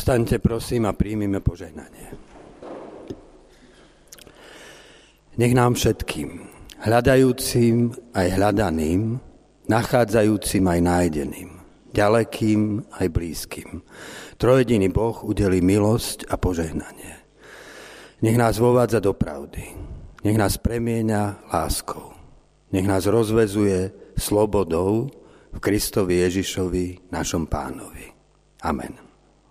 Povstaňte prosím a príjmime požehnanie. Nech nám všetkým, hľadajúcim aj hľadaným, nachádzajúcim aj nájdeným, ďalekým aj blízkym, trojediný Boh udelí milosť a požehnanie. Nech nás vovádza do pravdy, nech nás premieňa láskou, nech nás rozvezuje slobodou v Kristovi Ježišovi, našom Pánovi. Amen.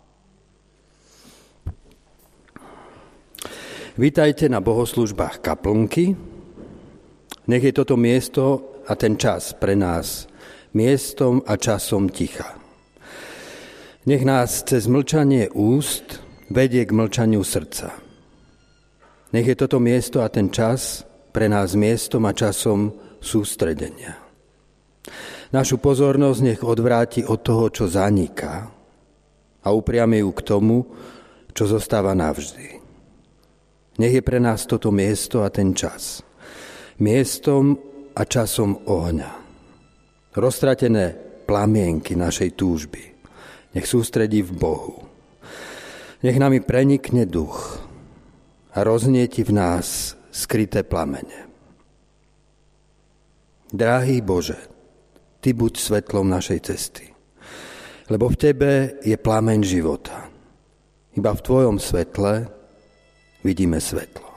Vítajte na bohoslužbách kaplnky. Nech je toto miesto a ten čas pre nás miestom a časom ticha. Nech nás cez mlčanie úst vedie k mlčaniu srdca. Nech je toto miesto a ten čas pre nás miestom a časom sústredenia. Našu pozornosť nech odvráti od toho, čo zaniká, a upriami ju k tomu, čo zostáva navždy. Nech je pre nás toto miesto a ten čas miestom a časom ohňa. Roztratené plamienky našej túžby nech sústredí v Bohu. Nech nami prenikne duch a roznieti v nás skryté plamene. Drahý Bože, Ty buď svetlom našej cesty, lebo v Tebe je plameň života. Iba v Tvojom svetle vidíme svetlo.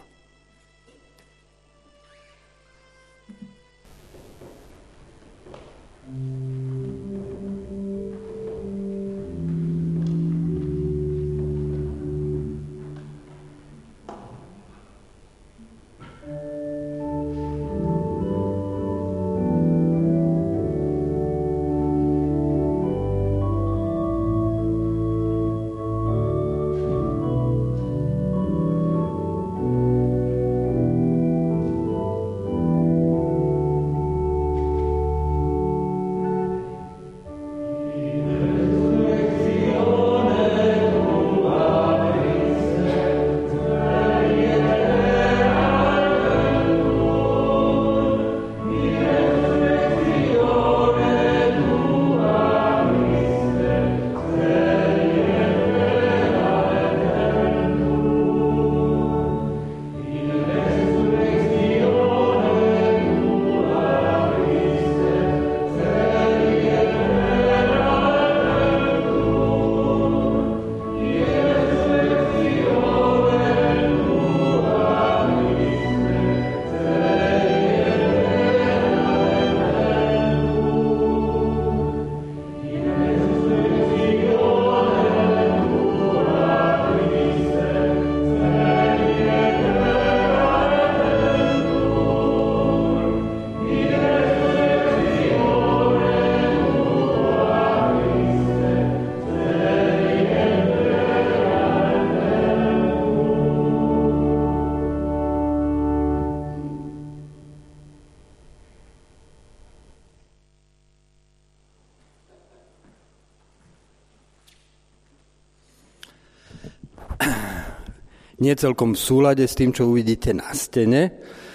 Nie celkom v súlade s tým, čo uvidíte na stene.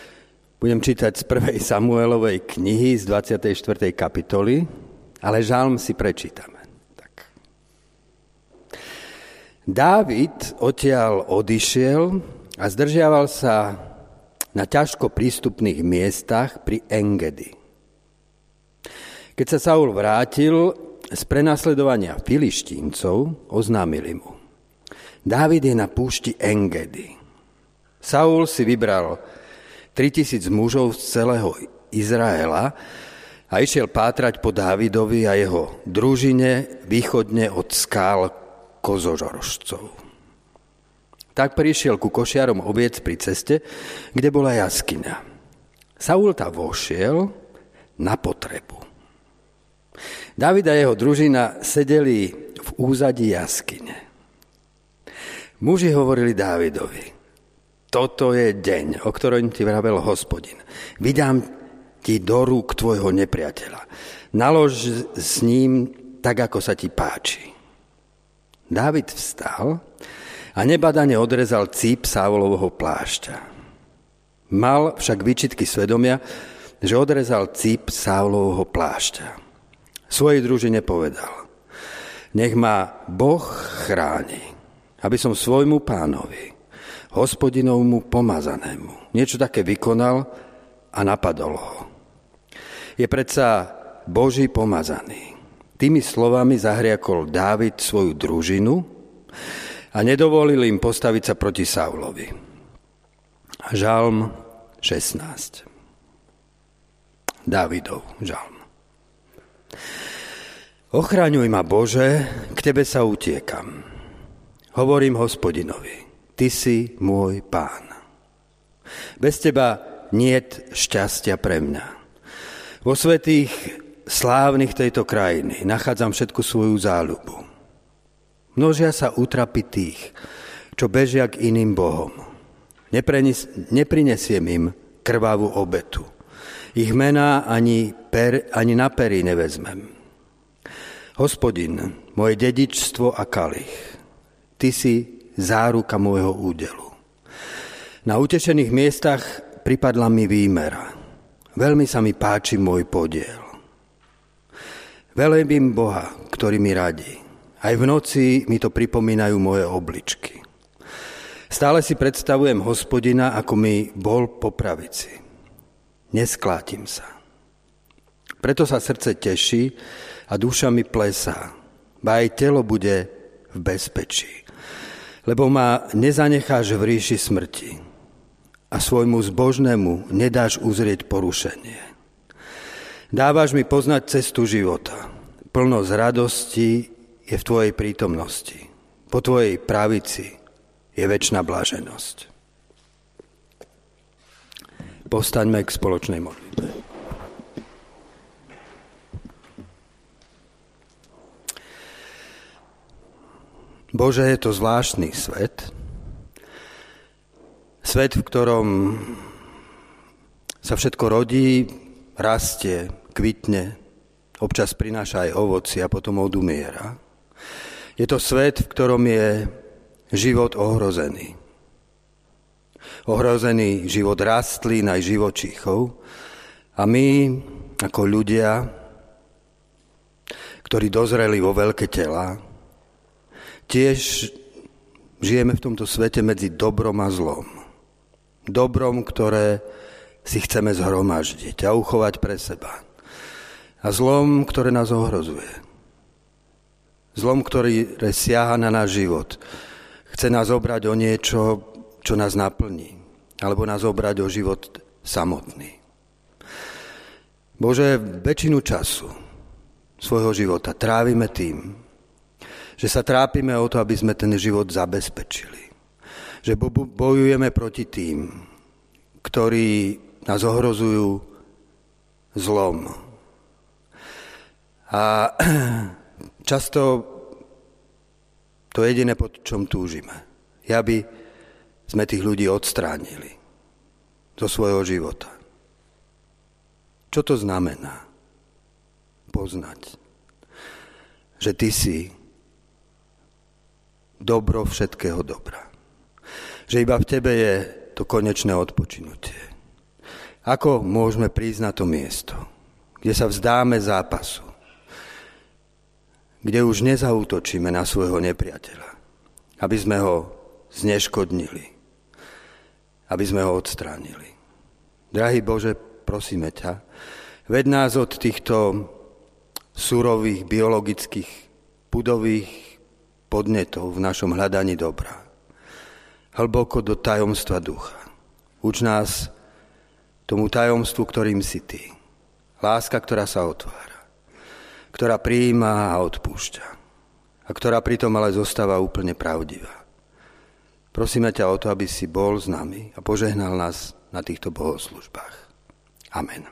Budem čítať z 1. Samuelovej knihy z 24. kapitoly, ale žalm si prečítame. Tak. Dávid odtiaľ odišiel a zdržiaval sa na ťažko prístupných miestach pri Engedi. Keď sa Saul vrátil z prenasledovania Filištíncov, oznámili mu: Dávid je na púšti Engedi. Saul si vybral 3000 mužov z celého Izraela a išiel pátrať po Dávidovi a jeho družine východne od skál Kozožorožcov. Tak prišiel ku košiarom oviec pri ceste, kde bola jaskyňa. Saul tam vošiel na potrebu. Dávid a jeho družina sedeli v úzadí jaskyne. Muži hovorili Dávidovi: Toto je deň, o ktorom ti vravel Hospodin. Vydám ti do rúk tvojho nepriateľa. Nalož s ním tak, ako sa ti páči. Dávid vstal a nebadane odrezal cíp Saulovho plášťa. Mal však výčitky svedomia, že odrezal cíp Saulovho plášťa. Svojej družine povedal: Nech ma Boh chráni. aby som svojmu pánovi, Hospodinovmu pomazanému, niečo také vykonal a napadol ho. Je predsa Boží pomazaný. Tými slovami zahriakol Dávid svoju družinu a nedovolil im postaviť sa proti Saulovi. Žalm 16. Dávidov žalm. Ochraňuj ma, Bože, k Tebe sa utiekam. Hovorím Hospodinovi, Ty si môj Pán. Bez Teba niet šťastia pre mňa. Vo svätých slávnych tejto krajiny nachádzam všetku svoju záľubu. Množia sa útrapy tých, čo bežia k iným bohom. Neprinesiem im krvavú obetu. Ich mená ani na pery nevezmem. Hospodin, moje dedičstvo a kalich, Ty si záruka môjho údelu. Na utešených miestach pripadla mi výmera. Veľmi sa mi páči môj podiel. Velebím Boha, ktorý mi radí. Aj v noci mi to pripomínajú moje obličky. Stále si predstavujem Hospodina, ako mi bol po pravici. Nesklátim sa. Preto sa srdce teší a duša mi plesá. Ba aj telo bude v bezpečí. Lebo ma nezanecháš v ríši smrti a svojmu zbožnému nedáš uzrieť porušenie. Dávaš mi poznať cestu života. Plnosť radosti je v Tvojej prítomnosti. Po Tvojej pravici je večná blaženosť. Povstaňme k spoločnej modlitbe. Bože, je to zvláštny svet. Svet, v ktorom sa všetko rodí, rastie, kvitne, občas prináša aj ovoci a potom odumiera. Je to svet, v ktorom je život ohrozený. Ohrozený život rastlín aj živočíchov a my, ako ľudia, ktorí dozreli vo veľké tela, tiež žijeme v tomto svete medzi dobrom a zlom. Dobrom, ktoré si chceme zhromaždiť a uchovať pre seba. A zlom, ktoré nás ohrozuje. Zlom, ktorý siaha na náš život. Chce nás obrať o niečo, čo nás naplní. Alebo nás obrať o život samotný. Bože, väčšinu času svojho života trávime tým, že sa trápime o to, aby sme ten život zabezpečili. Že bojujeme proti tým, ktorí nás ohrozujú zlom. A často to jediné, pod čom túžime, je, aby sme tých ľudí odstránili zo svojho života. Čo to znamená? Poznať, že Ty si dobro všetkého dobra. Že iba v Tebe je to konečné odpočinutie. Ako môžeme prísť na to miesto, kde sa vzdáme zápasu, kde už nezaútočíme na svojho nepriateľa, aby sme ho zneškodnili, aby sme ho odstránili. Drahý Bože, prosíme ťa, ved nás od týchto surových, biologických, pudových podnetov v našom hľadaní dobra. Hlboko do tajomstva ducha. Uč nás tomu tajomstvu, ktorým si Ty. Láska, ktorá sa otvára. Ktorá prijíma a odpúšťa. A ktorá pritom ale zostáva úplne pravdivá. Prosíme ťa o to, aby si bol s nami a požehnal nás na týchto bohoslužbách. Amen.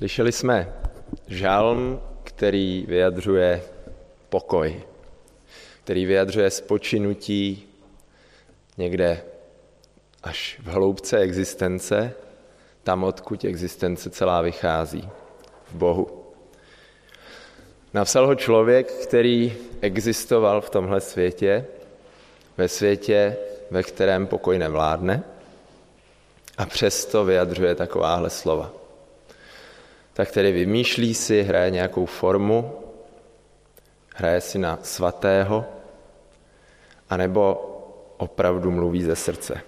Slyšeli jsme žalm, který vyjadřuje pokoj, který vyjadřuje spočinutí někde až v hloubce existence, tam, odkud existence celá vychází, v Bohu. Napsal ho člověk, který existoval v tomhle světě, ve světě, ve kterém pokoj nevládne, a přesto vyjadřuje takováhle slova. Tak tedy vymýšlí si, hraje nějakou formu, hraje si na svatého, anebo opravdu mluví ze srdce.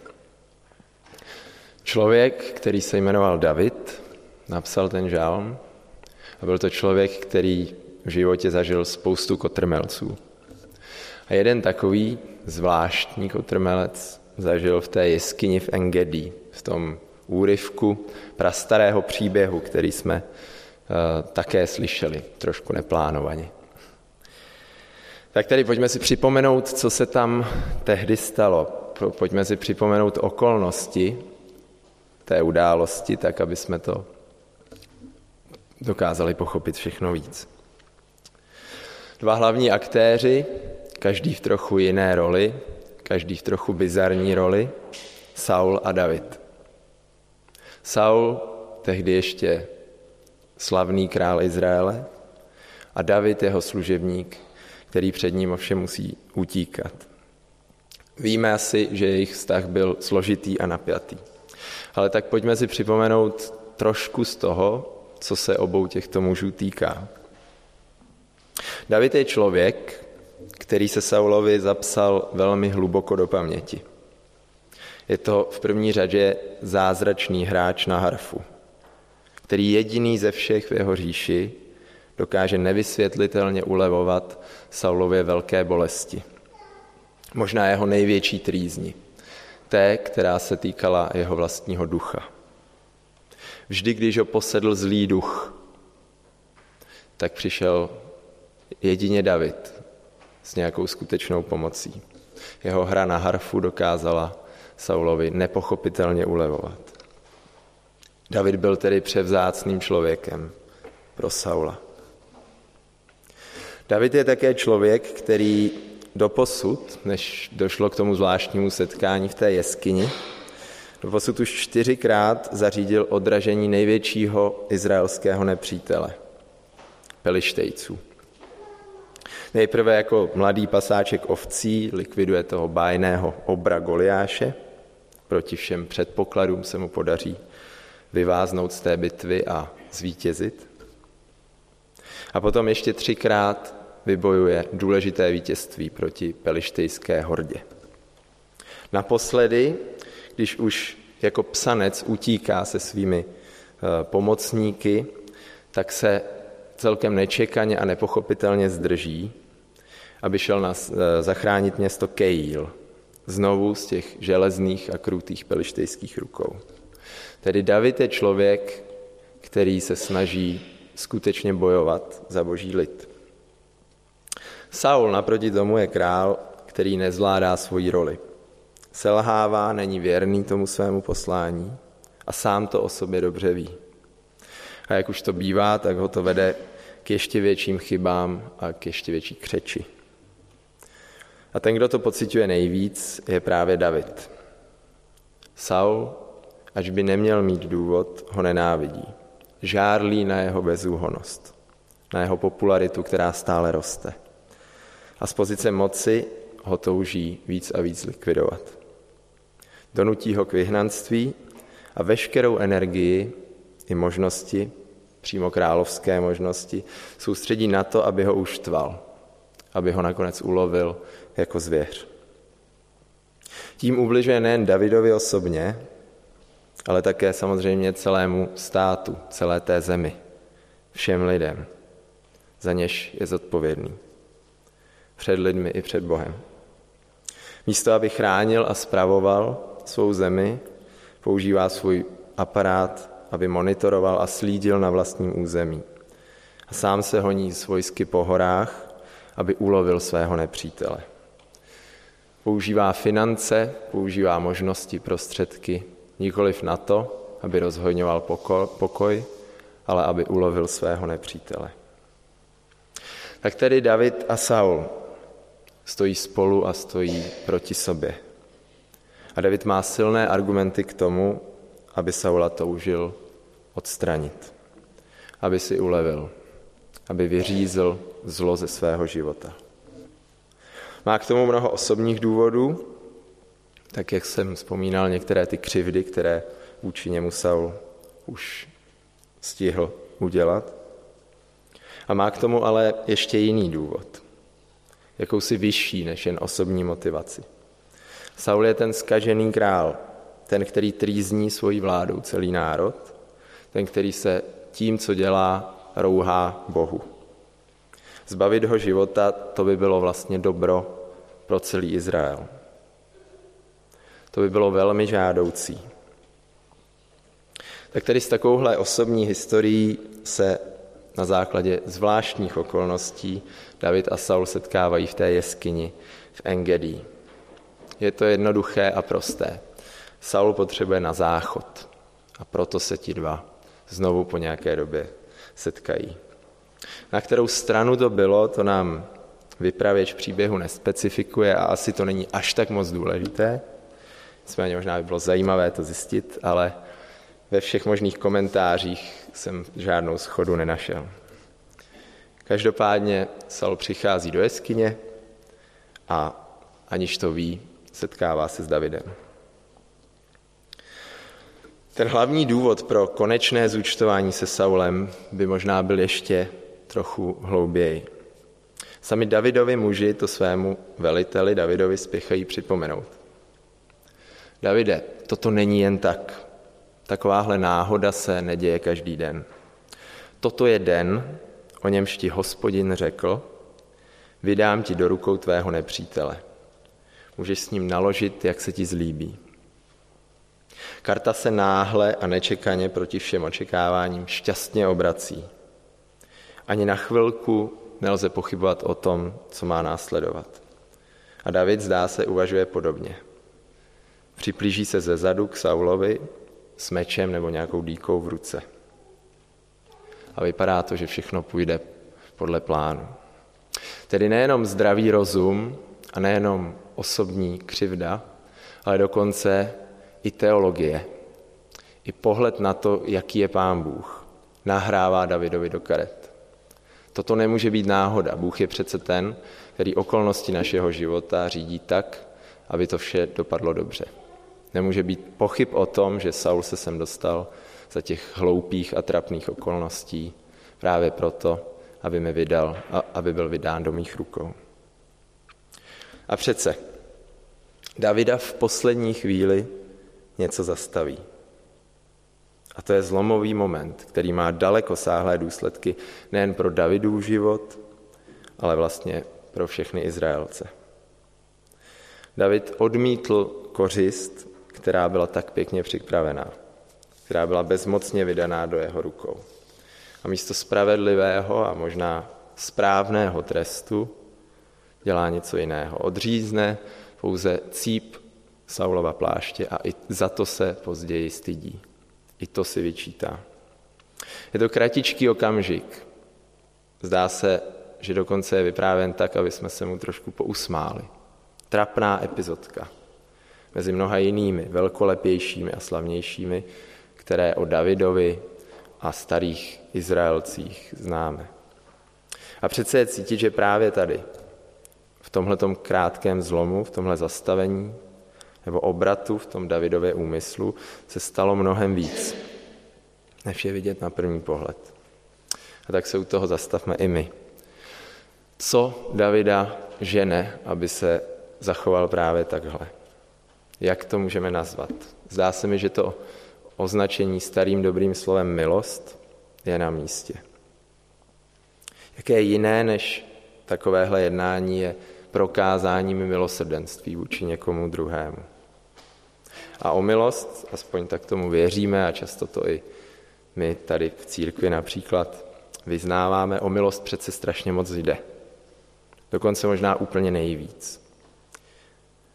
Člověk, který se jmenoval David, napsal ten žalm a byl to člověk, který v životě zažil spoustu kotrmelců. A jeden takový zvláštní kotrmelec zažil v té jeskyni v Engedi, v tom úryvku prastarého příběhu, který jsme také slyšeli, trošku neplánovaně. Tak tedy pojďme si připomenout, co se tam tehdy stalo. Pojďme si připomenout okolnosti té události, tak aby jsme to dokázali pochopit všechno víc. Dva hlavní aktéři, každý v trochu jiné roli, každý v trochu bizarní roli, Saul a David. Saul, tehdy ještě slavný král Izraele, a David, jeho služebník, který před ním ovšem musí utíkat. Víme asi, že jejich vztah byl složitý a napjatý. Ale tak pojďme si připomenout trošku z toho, co se obou těchto mužů týká. David je člověk, který se Saulovi zapsal velmi hluboko do paměti. Je to v první řadě zázračný hráč na harfu, který jediný ze všech v jeho říši dokáže nevysvětlitelně ulevovat Saulově velké bolesti. Možná jeho největší trýzni, té, která se týkala jeho vlastního ducha. Vždy, když ho posedl zlý duch, tak přišel jedině David s nějakou skutečnou pomocí. Jeho hra na harfu dokázala Saulovi nepochopitelně ulevovat. David byl tedy převzácným člověkem pro Saula. David je také člověk, který doposud, než došlo k tomu zvláštnímu setkání v té jeskyni, doposud už 4krát zařídil odražení největšího izraelského nepřítele, Pelištejců. Nejprve jako mladý pasáček ovcí likviduje toho bájného obra Goliáše, proti všem předpokladům se mu podaří vyváznout z té bitvy a zvítězit. A potom ještě 3krát vybojuje důležité vítězství proti pelištejské hordě. Naposledy, když už jako psanec utíká se svými pomocníky, tak se celkem nečekaně a nepochopitelně zdrží, aby šel zachránit město Kejil, znovu z těch železných a krutých pelištejských rukou. Tedy David je člověk, který se snaží skutečně bojovat za boží lid. Saul naproti tomu je král, který nezvládá svoji roli. Selhává, není věrný tomu svému poslání a sám to o sobě dobře ví. A jak už to bývá, tak ho to vede k ještě větším chybám a k ještě větší křeči. A ten, kdo to pociťuje nejvíc, je právě David. Saul, ač by neměl mít důvod, ho nenávidí. Žárlí na jeho bezúhonnost, na jeho popularitu, která stále roste. A z pozice moci ho touží víc a víc likvidovat. Donutí ho k vyhnanství a veškerou energii i možnosti, přímo královské možnosti, soustředí na to, aby ho uštval, aby ho nakonec ulovil jako zvěř. Tím ubližuje nejen Davidovi osobně, ale také samozřejmě celému státu, celé té zemi, všem lidem, za něž je zodpovědný. Před lidmi i před Bohem. Místo, aby chránil a spravoval svou zemi, používá svůj aparát, aby monitoroval a slídil na vlastním území. A sám se honí z vojsky po horách, aby ulovil svého nepřítele. Používá finance, používá možnosti, prostředky, nikoliv na to, aby rozhojňoval pokoj, ale aby ulovil svého nepřítele. Tak tedy David a Saul stojí spolu a stojí proti sobě. A David má silné argumenty k tomu, aby Saula toužil odstranit, aby si ulevil, aby vyřízl zlo ze svého života. Má k tomu mnoho osobních důvodů, tak jak jsem vzpomínal některé ty křivdy, které vůči němu Saul už stihl udělat. A má k tomu ale ještě jiný důvod, jakousi vyšší než jen osobní motivaci. Saul je ten zkažený král, ten, který trýzní svojí vládou celý národ, ten, který se tím, co dělá, rouhá Bohu. Zbavit ho života, to by bylo vlastně dobro pro celý Izrael. To by bylo velmi žádoucí. Tak tedy s takovouhle osobní historií se na základě zvláštních okolností David a Saul setkávají v té jeskyni v Engedi. Je to jednoduché a prosté. Saul potřebuje na záchod a proto se ti dva znovu po nějaké době setkají. Na kterou stranu to bylo, to nám vypravěč příběhu nespecifikuje a asi to není až tak moc důležité. Nicméně možná by bylo zajímavé to zjistit, ale ve všech možných komentářích jsem žádnou shodu nenašel. Každopádně Saul přichází do jeskyně a aniž to ví, setkává se s Davidem. Ten hlavní důvod pro konečné zúčtování se Saulem by možná byl ještě trochu hlouběji. Sami Davidovi muži to svému veliteli Davidovi spěchají připomenout. Davide, toto není jen tak. Takováhle náhoda se neděje každý den. Toto je den, o němž ti Hospodin řekl, vydám ti do rukou tvého nepřítele. Můžeš s ním naložit, jak se ti zlíbí. Karta se náhle a nečekaně proti všem očekáváním šťastně obrací. Ani na chvilku nelze pochybovat o tom, co má následovat. A David, zdá se, uvažuje podobně. Připlíží se zezadu k Saulovi s mečem nebo nějakou dýkou v ruce. A vypadá to, že všechno půjde podle plánu. Tedy nejenom zdravý rozum a nejenom osobní křivda, ale dokonce i teologie, i pohled na to, jaký je Pán Bůh, nahrává Davidovi do karet. Toto nemůže být náhoda. Bůh je přece ten, který okolnosti našeho života řídí tak, aby to vše dopadlo dobře. Nemůže být pochyb o tom, že Saul se sem dostal za těch hloupých a trapných okolností právě proto, aby byl vydán do mých rukou. A přece Davida v poslední chvíli něco zastaví. A to je zlomový moment, který má dalekosáhlé důsledky nejen pro Davidův život, ale vlastně pro všechny Izraelce. David odmítl kořist, která byla tak pěkně připravená, která byla bezmocně vydaná do jeho rukou. A místo spravedlivého a možná správného trestu dělá něco jiného. Odřízne pouze cíp Saulova pláště a i za to se později stydí. I to si vyčítá. Je to kratičký okamžik. Zdá se, že dokonce je vyprávěn tak, aby jsme se mu trošku pousmáli. Trapná epizodka. Mezi mnoha jinými, velkolepějšími a slavnějšími, které o Davidovi a starých Izraelcích známe. A přece je cítit, že právě tady, v tomhletom krátkém zlomu, v tomhle zastavení nebo obratu v tom Davidově úmyslu se stalo mnohem víc, než je vidět na první pohled. A tak se u toho zastavme i my. Co Davida žene, aby se zachoval právě takhle? Jak to můžeme nazvat? Zdá se mi, že to označení starým dobrým slovem milost je na místě. Jaké jiné než takovéhle jednání je prokázáním milosrdenství vůči někomu druhému. A o milost, aspoň tak tomu věříme a často to i my tady v církvi například vyznáváme, o milost přece strašně moc jde. Dokonce možná úplně nejvíc.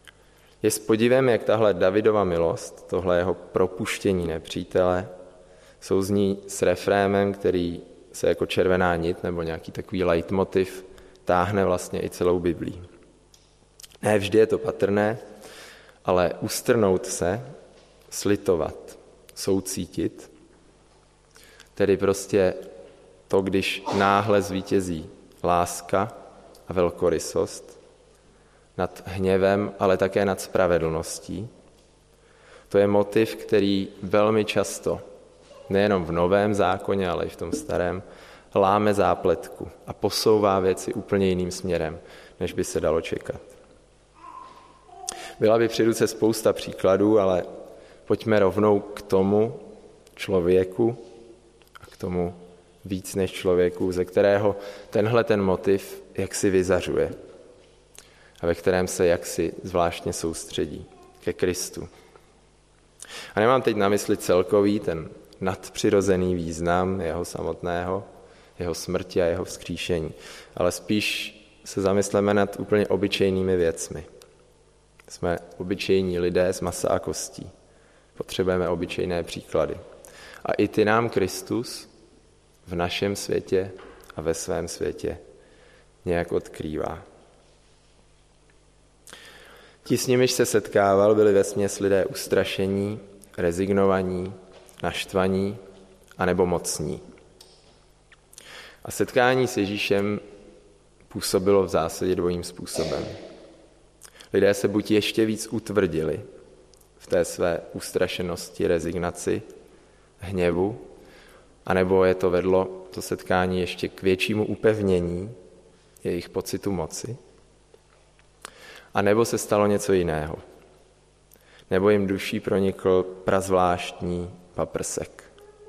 Je s podivem, jak tahle Davidova milost, tohle jeho propuštění nepřítele, Souzní s refrémem, který se jako červená nit nebo nějaký takový leitmotiv táhne vlastně i celou Biblí. Ne vždy je to patrné, ale ustrnout se, slitovat, soucítit, tedy prostě to, když náhle zvítězí láska a velkorysost nad hněvem, ale také nad spravedlností. To je motiv, který velmi často, nejenom v Novém zákoně, ale i v tom Starém, láme zápletku a posouvá věci úplně jiným směrem, než by se dalo čekat. Byla by při ruce spousta příkladů, ale pojďme rovnou k tomu člověku a k tomu víc než člověku, ze kterého tenhle ten motiv jaksi vyzařuje a ve kterém se jaksi zvláštně soustředí ke Kristu. A nemám teď na mysli celkový ten nadpřirozený význam jeho samotného, jeho smrti a jeho vzkříšení, ale spíš se zamysleme nad úplně obyčejnými věcmi. Jsme obyčejní lidé z masa a kostí. Potřebujeme obyčejné příklady. A i ty nám Kristus v našem světě a ve svém světě nějak odkrývá. Ti, s nimiž se setkával, byli vesměs lidé ustrašení, rezignovaní, naštvaní anebo mocní. A setkání s Ježíšem působilo v zásadě dvojím způsobem. Lidé se buď ještě víc utvrdili v té své ustrašenosti, rezignaci, hněvu, anebo je to vedlo, to setkání, ještě k většímu upevnění jejich pocitu moci, a nebo se stalo něco jiného. Nebo jim duší pronikl prazvláštní paprsek.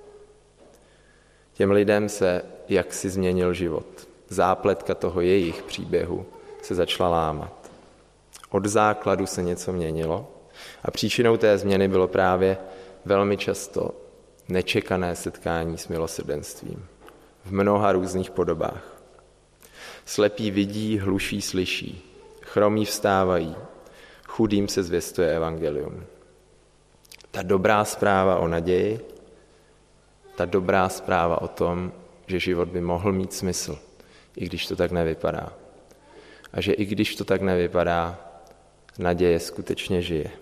Těm lidem se jaksi změnil život. Zápletka toho jejich příběhu se začala lámat. Od základu se něco měnilo a příčinou té změny bylo právě velmi často nečekané setkání s milosrdenstvím v mnoha různých podobách. Slepí vidí, hluší slyší, chromí vstávají, chudým se zvěstuje evangelium. Ta dobrá zpráva o naději, ta dobrá zpráva o tom, že život by mohl mít smysl, i když to tak nevypadá. A že i když to tak nevypadá, naděje skutečně žije.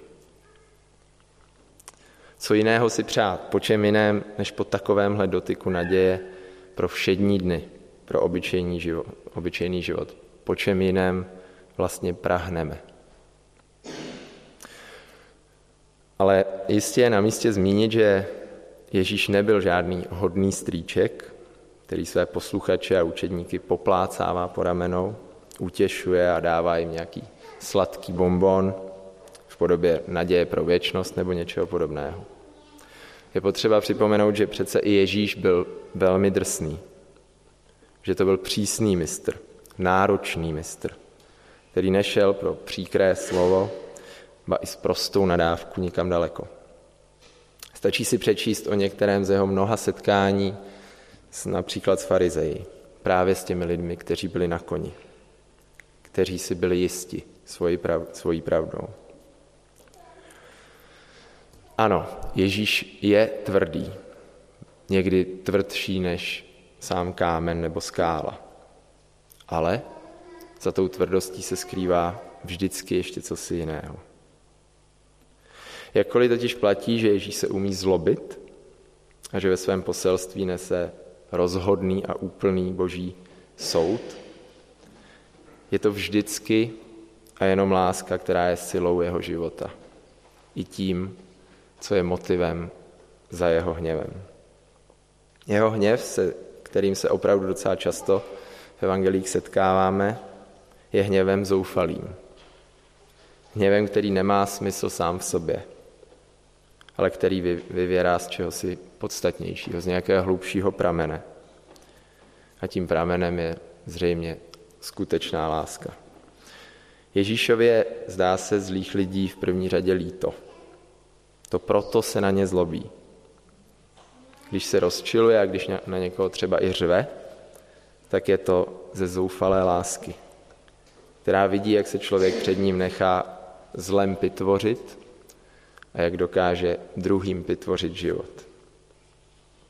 Co jiného si přát, po čem jiném, než po takovémhle dotyku naděje pro všední dny, pro obyčejný život. Po čem jiném vlastně prahneme. Ale jistě je na místě zmínit, že Ježíš nebyl žádný hodný strýček, který své posluchače a učedníky poplácává po ramenou, utěšuje a dává jim nějaký sladký bonbon v podobě naděje pro věčnost nebo něčeho podobného. Je potřeba připomenout, že přece i Ježíš byl velmi drsný, že to byl přísný mistr, náročný mistr, který nešel pro příkré slovo, ba i s prostou nadávku nikam daleko. Stačí si přečíst o některém z jeho mnoha setkání, například s farizeji, právě s těmi lidmi, kteří byli na koni, kteří si byli jisti svojí pravdou. Ano, Ježíš je tvrdý, někdy tvrdší než sám kámen nebo skála, ale za tou tvrdostí se skrývá vždycky ještě cosi jiného. Jakkoliv totiž platí, že Ježíš se umí zlobit a že ve svém poselství nese rozhodný a úplný boží soud, je to vždycky a jenom láska, která je silou jeho života. I tím, co je motivem za jeho hněvem. Jeho hněv, kterým se opravdu docela často v evangelích setkáváme, je hněvem zoufalým. Hněvem, který nemá smysl sám v sobě, ale který vyvěrá z čehosi podstatnějšího, z nějakého hlubšího pramene. A tím pramenem je zřejmě skutečná láska. Ježíšově zdá se zlých lidí v první řadě líto. To proto se na ně zlobí. Když se rozčiluje a když na někoho třeba i řve, tak je to ze zoufalé lásky, která vidí, jak se člověk před ním nechá zlem pitvořit a jak dokáže druhým pitvořit život.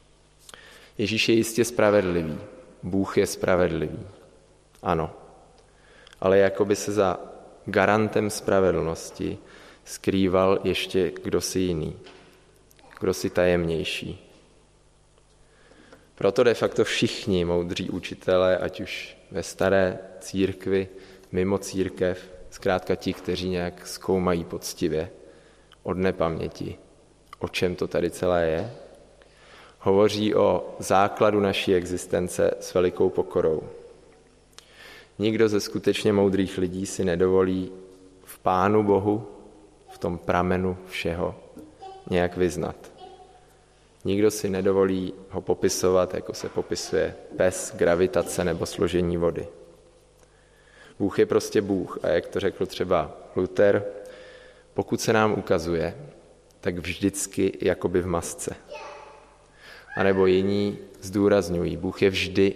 Ježíš je jistě spravedlivý, Bůh je spravedlivý, ano, ale jako by se za garantem spravedlnosti skrýval ještě kdosi jiný, kdosi tajemnější. Proto de facto všichni moudří učitelé, ať už ve staré církvi, mimo církev, zkrátka ti, kteří nějak zkoumají poctivě, od nepaměti, o čem to tady celé je, hovoří o základu naší existence s velikou pokorou. Nikdo ze skutečně moudrých lidí si nedovolí v Pánu Bohu, v tom pramenu všeho, nějak vyznat. Nikdo si nedovolí ho popisovat, jako se popisuje pes, gravitace nebo složení vody. Bůh je prostě Bůh a jak to řekl třeba Luther, pokud se nám ukazuje, tak vždycky jakoby v masce. A nebo jiní zdůrazňují, Bůh je vždy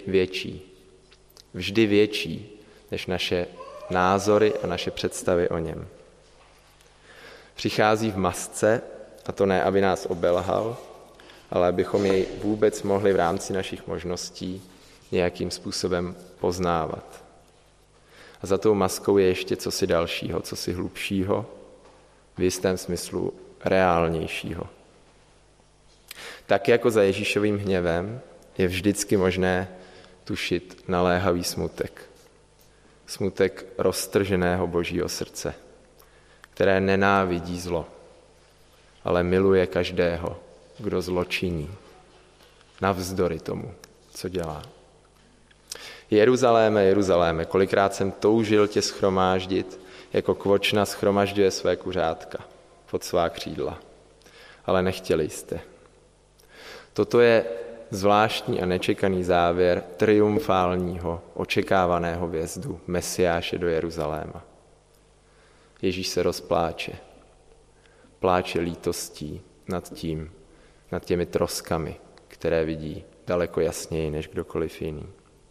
větší než naše názory a naše představy o něm. Přichází v masce, a to ne, aby nás obelhal, ale abychom jej vůbec mohli v rámci našich možností nějakým způsobem poznávat. A za tou maskou je ještě cosi dalšího, cosi hlubšího, v jistém smyslu reálnějšího. Tak jako za Ježíšovým hněvem je vždycky možné tušit naléhavý smutek. Smutek roztrženého Božího srdce, které nenávidí zlo, ale miluje každého, kdo zlo činí, navzdory tomu, co dělá. Jeruzaléme, Jeruzaléme, kolikrát jsem toužil tě shromáždit, jako kvočna shromažďuje své kuřátka pod svá křídla, ale nechtěli jste. Toto je zvláštní a nečekaný závěr triumfálního, očekávaného vjezdu Mesiáše do Jeruzaléma. Ježíš se rozpláče. Pláče lítostí nad těmi troskami, které vidí daleko jasněji než kdokoliv jiný.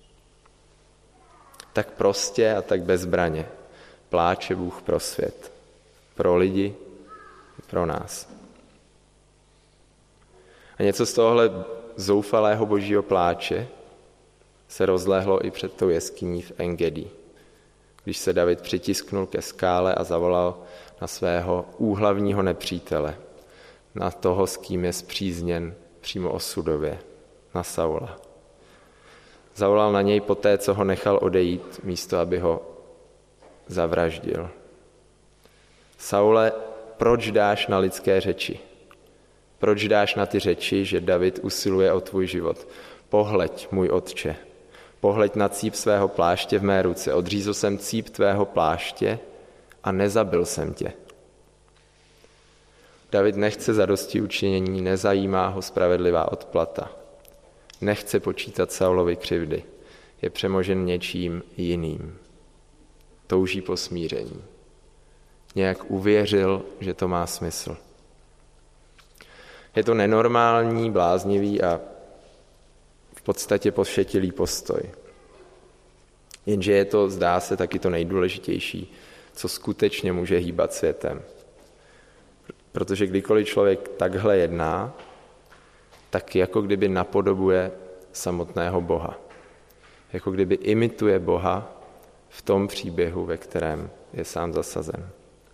Tak prostě a tak bezbraně pláče Bůh pro svět, pro lidi, pro nás. A něco z tohohle zoufalého Božího pláče se rozlehlo i před tou jeskyní v Engedi, když se David přitisknul ke skále a zavolal na svého úhlavního nepřítele, na toho, s kým je spřízněn přímo osudově, na Saula. Zavolal na něj poté, co ho nechal odejít, místo aby ho zavraždil. Saule, proč dáš na lidské řeči? Proč dáš na ty řeči, že David usiluje o tvůj život? Pohleď, můj otče, pohleď na cíp svého pláště v mé ruce. Odřízl jsem cíp tvého pláště a nezabil jsem tě. David nechce zadostiučinění, nezajímá ho spravedlivá odplata. Nechce počítat Saulovi křivdy. Je přemožen něčím jiným. Touží po smíření. Nějak uvěřil, že to má smysl. Je to nenormální, bláznivý a v podstatě pošetilý postoj. Jenže je to, zdá se, taky to nejdůležitější, co skutečně může hýbat světem. Protože kdykoliv člověk takhle jedná, tak jako kdyby napodobuje samotného Boha. Jako kdyby imituje Boha v tom příběhu, ve kterém je sám zasazen.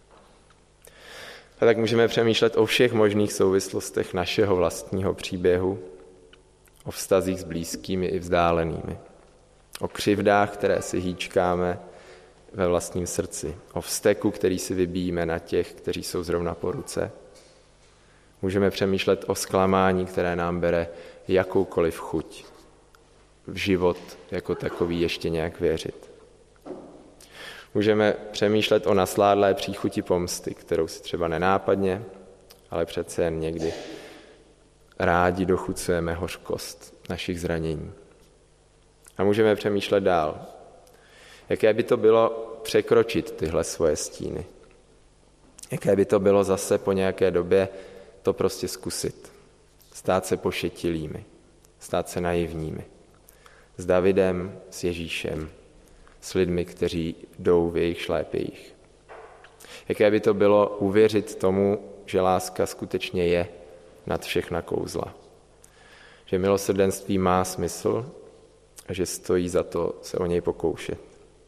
A tak můžeme přemýšlet o všech možných souvislostech našeho vlastního příběhu, o vztazích s blízkými i vzdálenými, o křivdách, které si hýčkáme ve vlastním srdci, o vzteku, který si vybíjíme na těch, kteří jsou zrovna po ruce. Můžeme přemýšlet o zklamání, které nám bere jakoukoliv chuť v život jako takový ještě nějak věřit. Můžeme přemýšlet o nasládlé příchuti pomsty, kterou si třeba nenápadně, ale přece jen někdy rádi dochucujeme hořkost našich zranění. A můžeme přemýšlet dál. Jaké by to bylo překročit tyhle svoje stíny? Jaké by to bylo zase po nějaké době to prostě zkusit? Stát se pošetilými, stát se naivními. S Davidem, s Ježíšem, s lidmi, kteří jdou v jejich šlépějích. Jaké by to bylo uvěřit tomu, že láska skutečně je nad všechna kouzla. že milosrdenství má smysl a že stojí za to se o něj pokoušet.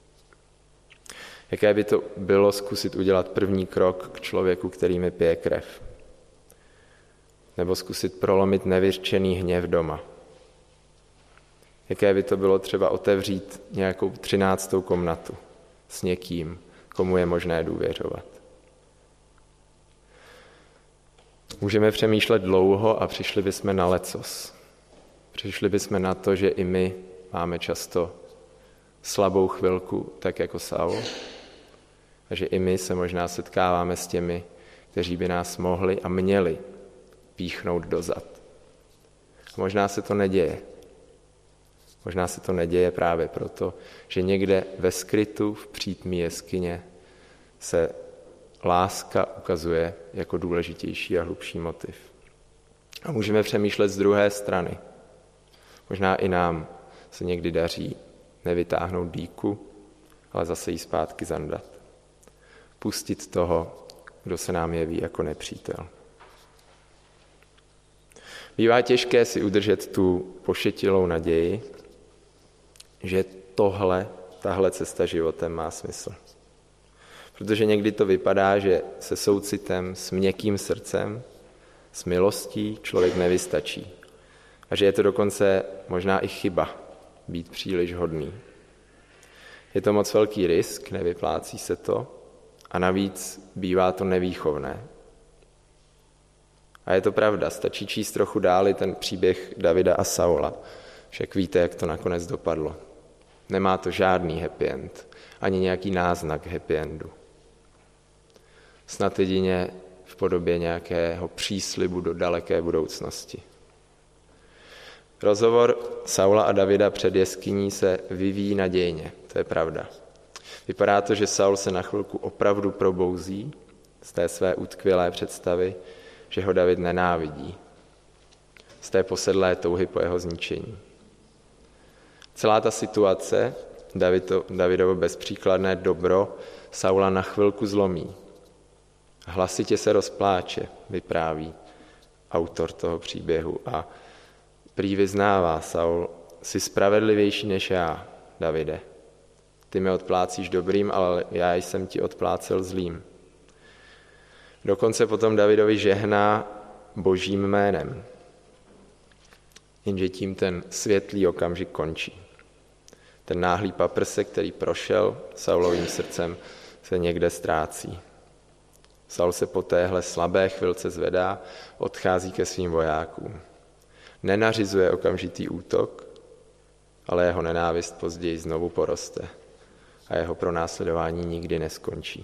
Jaké by to bylo zkusit udělat první krok k člověku, který mi pije krev? Nebo zkusit prolomit nevyřčený hněv doma? Jaké by to bylo třeba otevřít nějakou 13. komnatu s někým, komu je možné důvěřovat? Můžeme přemýšlet dlouho a přišli bychom na lecos. Přišli bychom na to, že i my máme často slabou chvilku, tak jako Saul, a že i my se možná setkáváme s těmi, kteří by nás mohli a měli píchnout do zad. Možná se to neděje. Možná se to neděje právě proto, že někde ve skrytu v přítmí jeskyně se láska ukazuje jako důležitější a hlubší motiv. A můžeme přemýšlet z druhé strany. Možná i nám se někdy daří nevytáhnout dýku, ale zase ji zpátky zandat. Pustit toho, kdo se nám jeví jako nepřítel. Bývá těžké si udržet tu pošetilou naději, že tahle cesta životem má smysl. Protože někdy to vypadá, že se soucitem, s měkkým srdcem, s milostí člověk nevystačí. A že je to dokonce možná i chyba být příliš hodný. Je to moc velký risk, nevyplácí se to a navíc bývá to nevýchovné. A je to pravda, stačí číst trochu dále ten příběh Davida a Saula. Však víte, jak to nakonec dopadlo. Nemá to žádný happy end, ani nějaký náznak happy endu. Snad jedině v podobě nějakého příslibu do daleké budoucnosti. Rozhovor Saula a Davida před jeskyní se vyvíjí nadějně, to je pravda. Vypadá to, že Saul se na chvilku opravdu probouzí z té své utkvělé představy, že ho David nenávidí, z té posedlé touhy po jeho zničení. Celá ta situace, Davidovo bezpříkladné dobro, Saula na chvilku zlomí. Hlasitě se rozpláče, vypráví autor toho příběhu a prý vyznává Saul, jsi spravedlivější než já, Davide. Ty mi odplácíš dobrým, ale já jsem ti odplácel zlým. Dokonce potom Davidovi žehná božím jménem. Jenže tím ten světlý okamžik končí. Ten náhlý paprsek, který prošel Saulovým srdcem, se někde ztrácí. Saul se po téhle slabé chvilce zvedá, odchází ke svým vojákům. Nenařizuje okamžitý útok, ale jeho nenávist později znovu poroste a jeho pronásledování nikdy neskončí.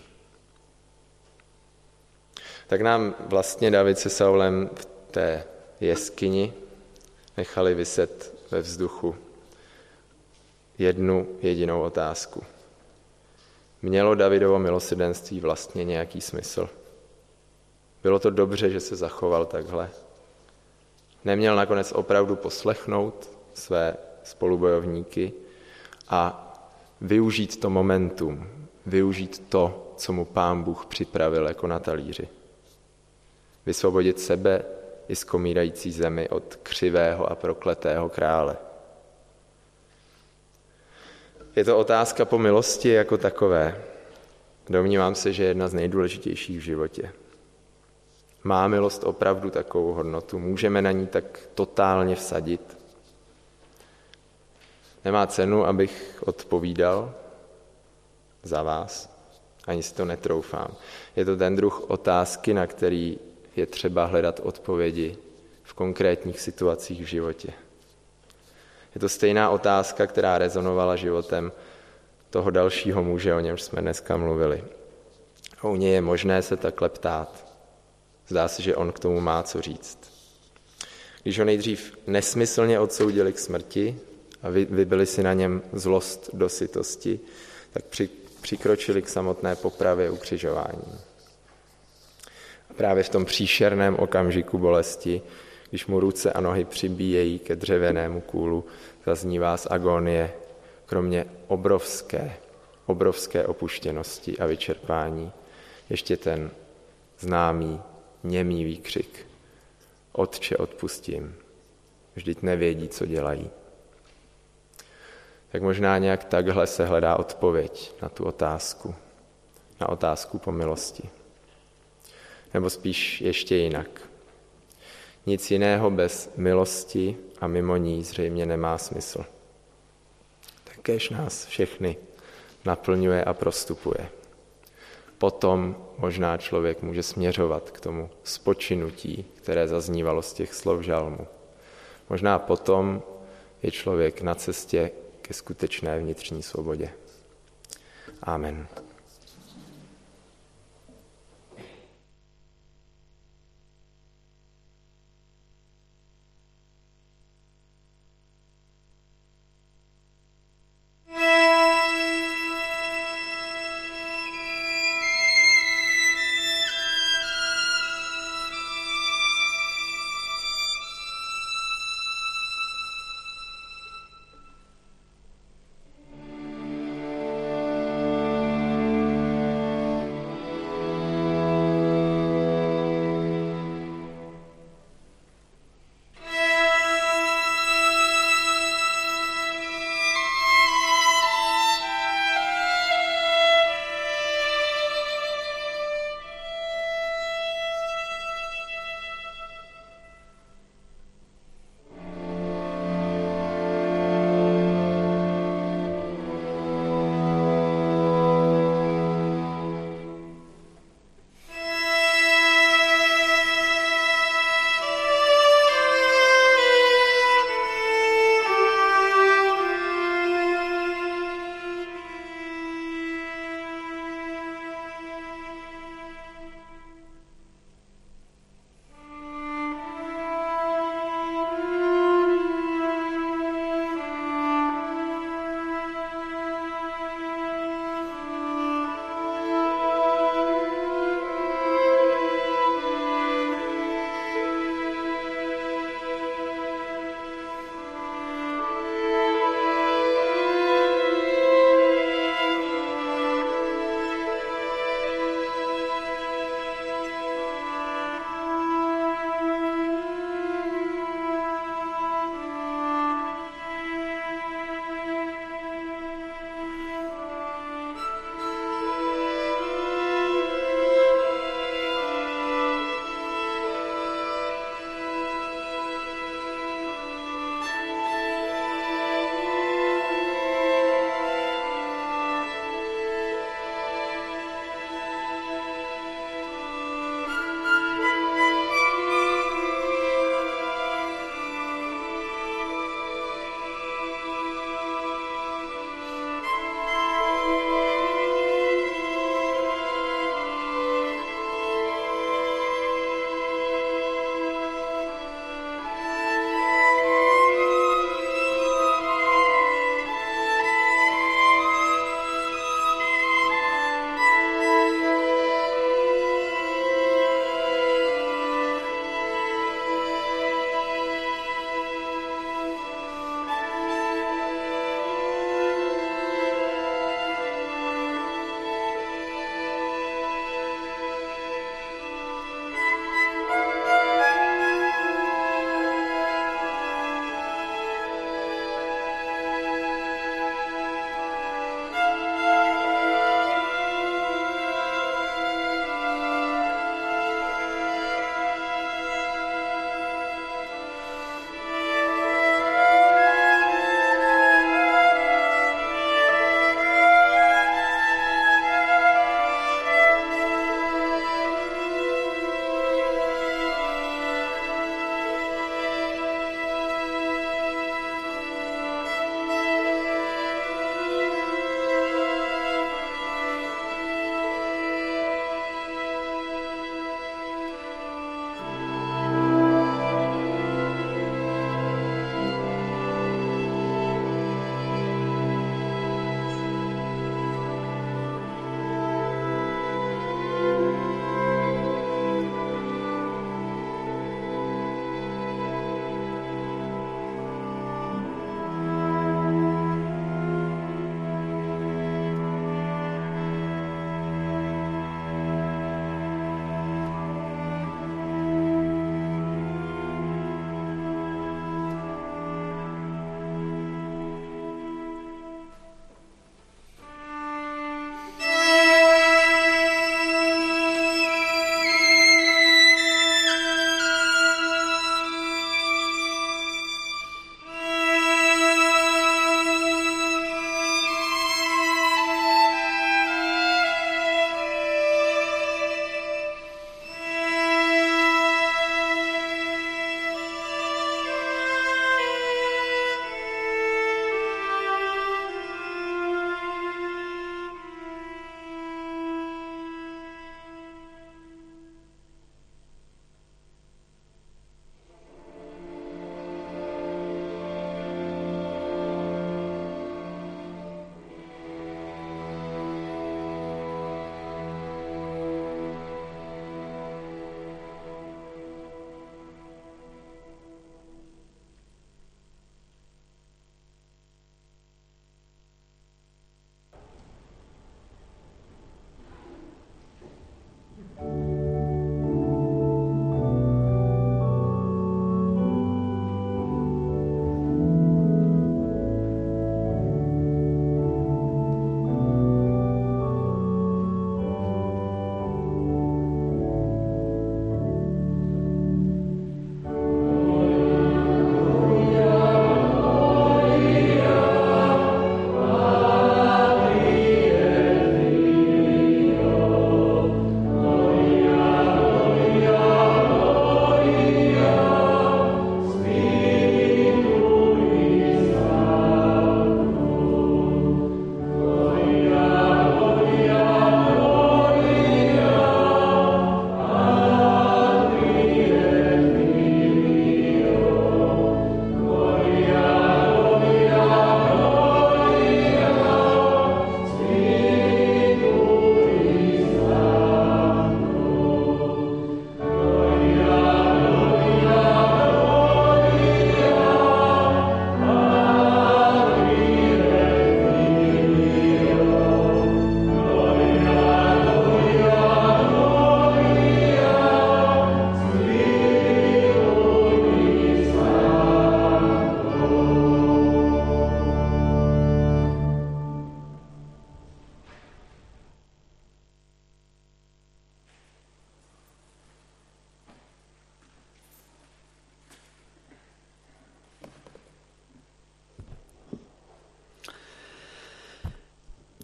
Tak nám vlastně David se Saulem v té jeskyni nechali viset ve vzduchu jednu jedinou otázku. Mělo Davidovo milosrdenství vlastně nějaký smysl? Bylo to dobře, že se zachoval takhle? Neměl nakonec opravdu poslechnout své spolubojovníky a využít to momentum, využít to, co mu Pán Bůh připravil jako na talíři. Vysvobodit sebe i skomírající zemi od křivého a prokletého krále. Je to otázka po milosti jako takové. Domnívám se, že je jedna z nejdůležitějších v životě. Má milost opravdu takovou hodnotu? Můžeme na ní tak totálně vsadit? Nemá cenu, abych odpovídal za vás. Ani si to netroufám. Je to ten druh otázky, na který je třeba hledat odpovědi v konkrétních situacích v životě. Je to stejná otázka, která rezonovala životem toho dalšího muže, o němž jsme dneska mluvili. A u něj je možné se takhle ptát. Zdá se, že on k tomu má co říct. Když ho nejdřív nesmyslně odsoudili k smrti a vybili si na něm zlost do sytosti, tak přikročili k samotné popravě ukřižování. A právě v tom příšerném okamžiku bolesti, když mu ruce a nohy přibíjejí ke dřevěnému kůlu, zaznívá z agonie, kromě obrovské opuštěnosti a vyčerpání, ještě ten známý němý výkřik: Otče, odpustím, vždyť nevědí, co dělají. Tak možná nějak takhle se hledá odpověď na tu otázku. Na otázku po milosti. Nebo spíš ještě jinak. Nic jiného bez milosti a mimo ní zřejmě nemá smysl. Kéž nás všechny naplňuje a prostupuje. Potom možná člověk může směřovat k tomu spočinutí, které zaznívalo z těch slov žalmu. Možná potom je člověk na cestě ke skutečné vnitřní svobodě. Amen.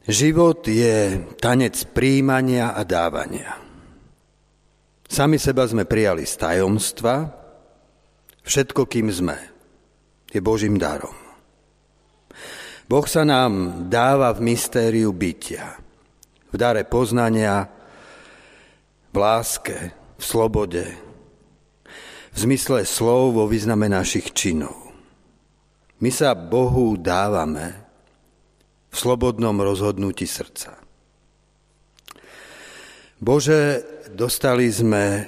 Život je tanec prijímania a dávania. Sami seba sme prijali z tajomstva, všetko, kým sme, je Božím darom. Boh sa nám dáva v mystériu bytia, v dare poznania, v láske, v slobode, v zmysle slov vo význame našich činov. My sa Bohu dávame v slobodnom rozhodnutí srdca. Bože, dostali sme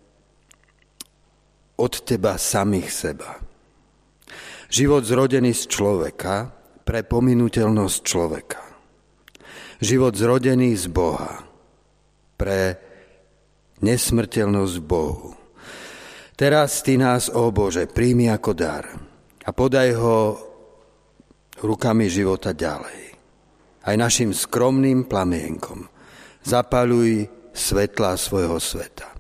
od Teba samých seba. Život zrodený z človeka pre pominuteľnosť človeka. Život zrodený z Boha pre nesmrteľnosť v Bohu. Teraz Ty nás, ó Bože, príjmi ako dar a podaj ho rukami života ďalej. Aj našim skromným plamienkom zapaľuj svetlá svojho sveta.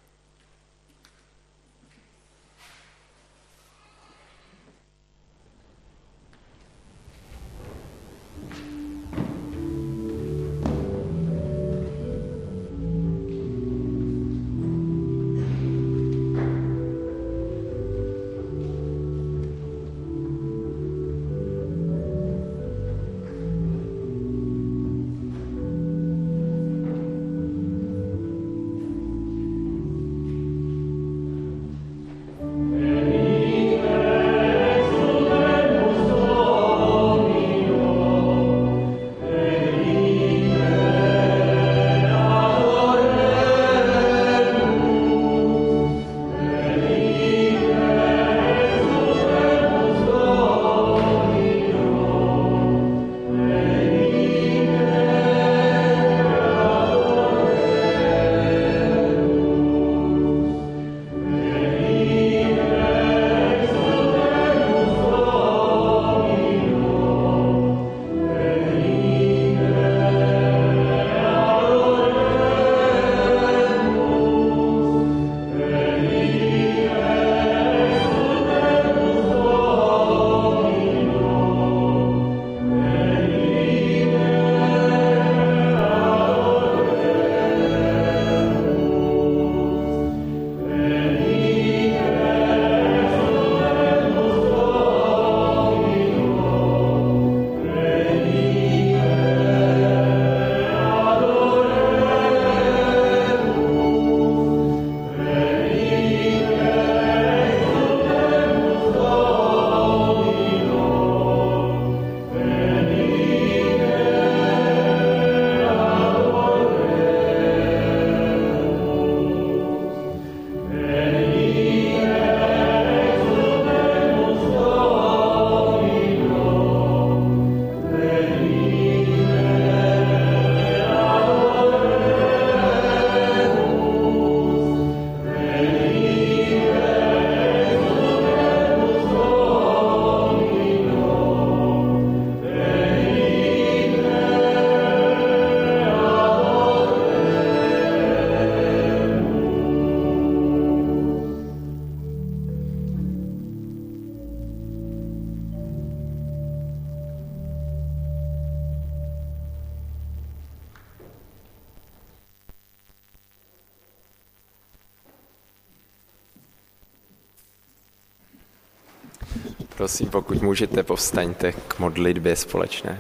Prosím, pokud můžete, povstaňte k modlitbě společné.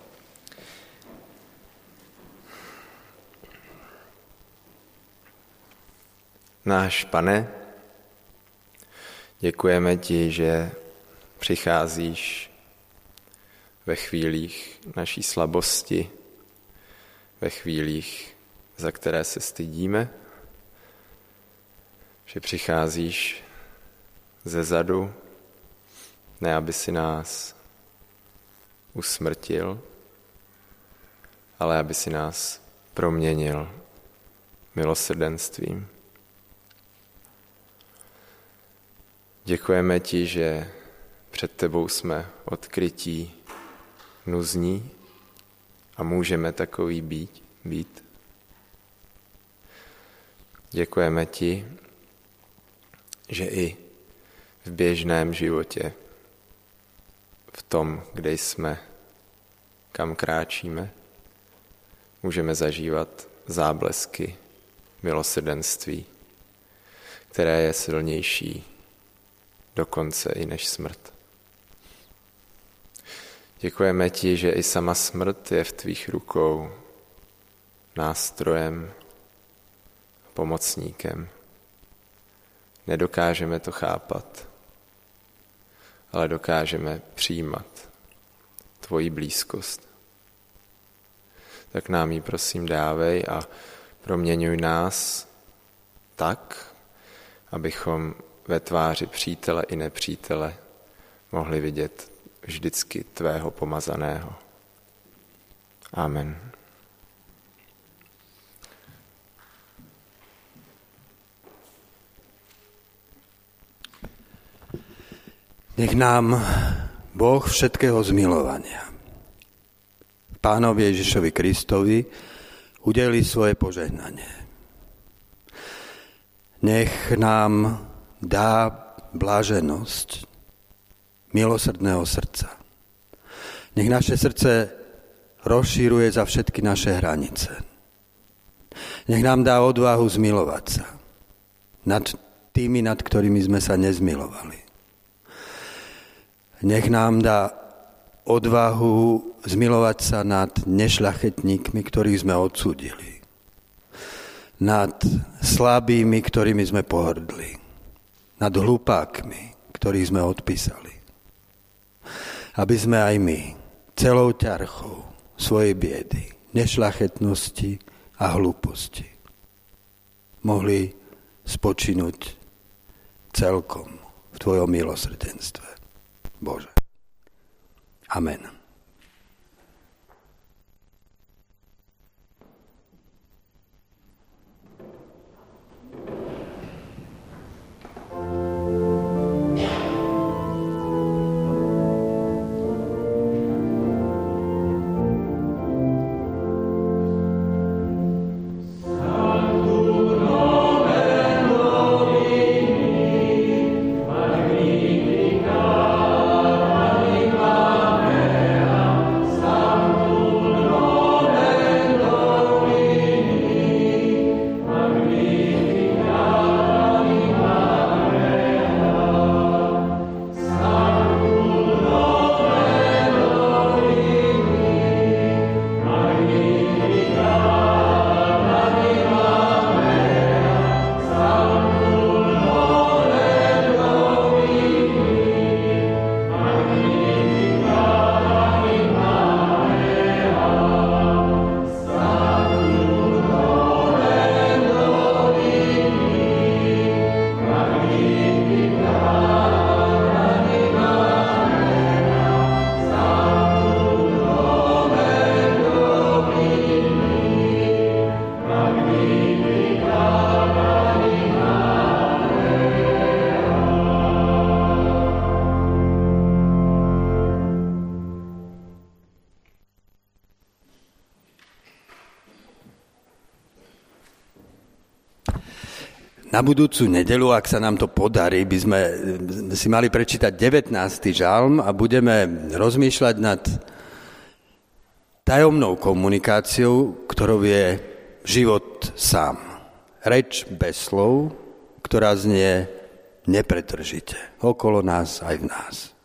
Náš Pane, děkujeme Ti, že přicházíš ve chvílích naší slabosti, ve chvílích, za které se stydíme, že přicházíš ze zadu, ne aby si nás usmrtil, ale aby si nás proměnil milosrdenstvím. Děkujeme Ti, že před Tebou jsme odkrytí nuzní a můžeme takový být. Děkujeme Ti, že i v běžném životě, v tom, kde jsme, kam kráčíme, můžeme zažívat záblesky milosrdenství, které je silnější dokonce i než smrt. Děkujeme ti, že i sama smrt je v tvých rukou nástrojem, pomocníkem. Nedokážeme to chápat, ale dokážeme přijímat tvoji blízkost. Tak nám ji prosím dávej a proměňuj nás tak, abychom ve tváři přítele i nepřítele mohli vidět vždycky tvého pomazaného. Amen. Nech nám Boh všetkého zmilovania, Pánovi Ježišovi Kristovi, udeli svoje požehnanie. Nech nám dá bláženosť milosrdného srdca. Nech naše srdce rozšíruje za všetky naše hranice. Nech nám dá odvahu zmilovať sa nad tými, nad ktorými sme sa nezmilovali. Nech nám dá odvahu zmilovať sa nad nešľachetníkmi, ktorých sme odsúdili. Nad slabými, ktorými sme pohrdli. Nad hlupákmi, ktorých sme odpísali. Aby sme aj my celou ťarchou svojej biedy, nešľachetnosti a hlúposti mohli spočinúť celkom v tvojom milosrdenstve. Bože. Amen. Na budúcu nedeľu, ak sa nám to podarí, by sme si mali prečítať 19. žalm a budeme rozmýšľať nad tajomnou komunikáciou, ktorou je život sám. Reč bez slov, ktorá znie nepretržite okolo nás aj v nás.